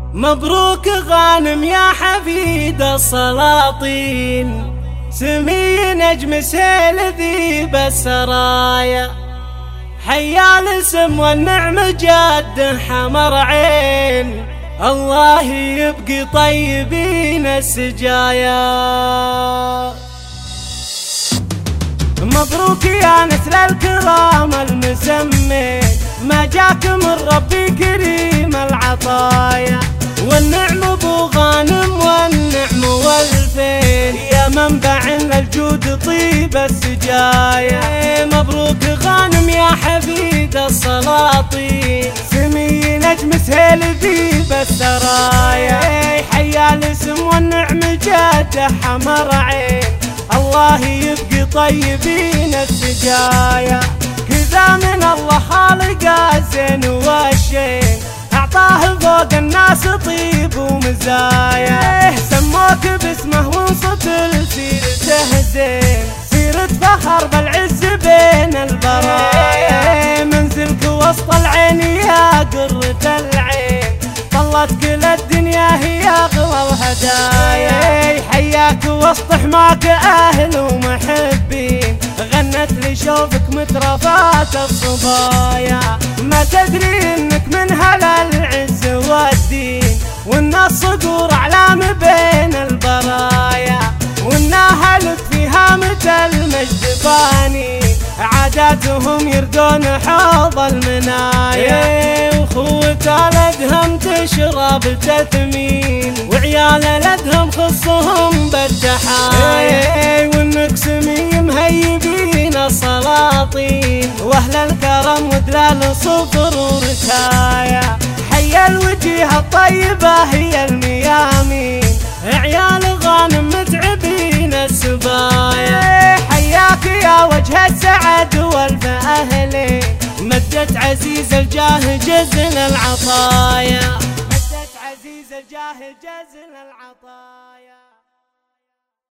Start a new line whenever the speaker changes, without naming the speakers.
مبروك غانم يا حفيد السلاطين، سمي نجم سيل ذيب السرايا، حيا الاسم والنعم جاد حمر عين، الله يبقي طيبين السجايا. مبروك يا نسل الكرام المسمين، ما جاك من ربي كريم العطايا، والنعم ابو غانم والنعم والفين، يا منبع للجود طيب السجايا. مبروك غانم يا حفيد السلاطين، سمي نجم سهيل ذيب السرايا، حيا الاسم والنعم جاد حمر عين، الله يبقي طيبين السجايا. كذا من الله خالق الزين والشين، اعطاه فوق الناس طيب ومزايا، سموك باسمه وانصت لسيرته زين، سيرة فخر بالعز بين البرايا، منزلك وسط العين يا قرة العين، طلت كل الدنيا هي اغلى الهدايا، حياك وسط حماك اهل ومحبين، غنت لشوفك مترفات الصبايا، ما تدري انك من هل العز والدين، والناس صقور اعلام بين البرايا، والناهلك فيها متى المجد باني، عاداتهم يردون حوض المنايا، وخوة الادهم تشرب تثمين، وعيال الادهم خصهم بالتحايا، وانك سمي مهيبين السلاطين، واهل الكرم ودلال صفر وركايا، حيا الوجيه الطيبة هي الميامين، عيال غانم متعبين السبايا، حياك يا وجه السعد والف اهلي، مدت عزيز الجاه جزل العطايا، مدت عزيز الجاه جزل العطايا.